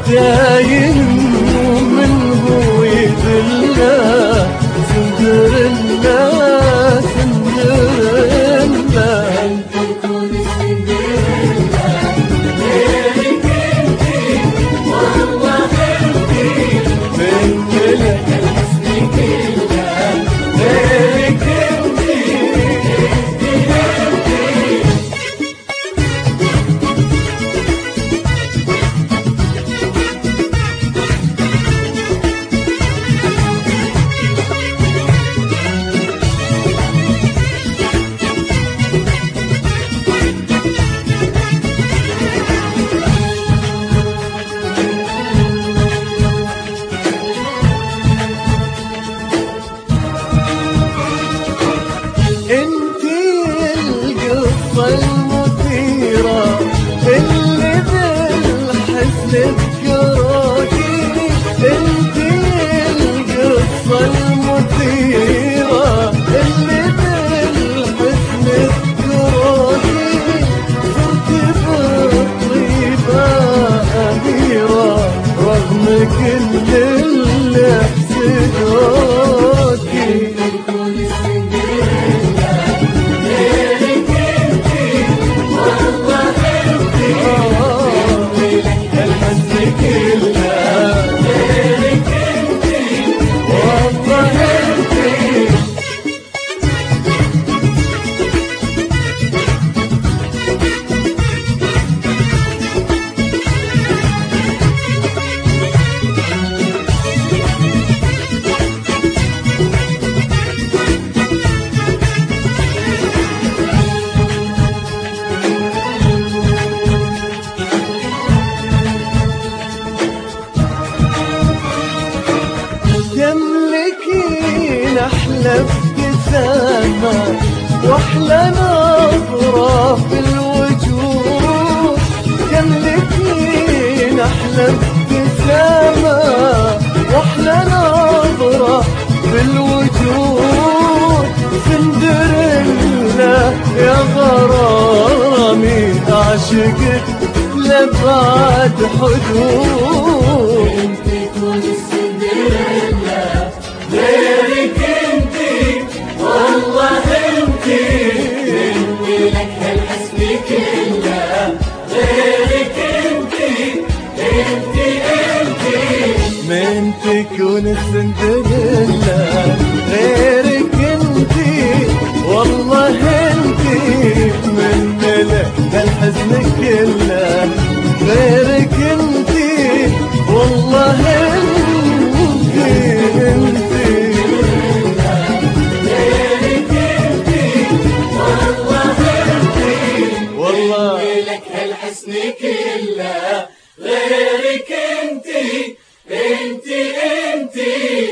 دايم ومن هو يذلنا سندرنا سندرنا انت تكون سندريلا غيرك انتي والله انتي من ملك الحسن كله غيرك انتي انتي القصة المثيرة اللي بالحزن تذكروكي انتي القصة المثيرة اللي بالحزن تذكروكي صرت بالطيبة أميرة رغم كل اللي حسدوكي تكون سندريلا غيرك انتي والله انتي الحزن كله غيرك انتي والله انتي تملكين أحلى ابتسامة وأحلى نظرة في الوجود تملكين أحلى ابتسامة وأحلى نظرة في الوجود سندريلا يا غرامي أعشقك لبعد حدود انت تكون سندريلا غيرك انتي والله انتي مني لك هالحسن كله غيرك انتي انتي انتي من تكون سندريلا غيرك انتي والله انتي من ملك الحزن كله غيرك انتي والله انتي انتي غيرك انتي والله انتي والله لك هالحسن كله غيرك انتي انتي انتي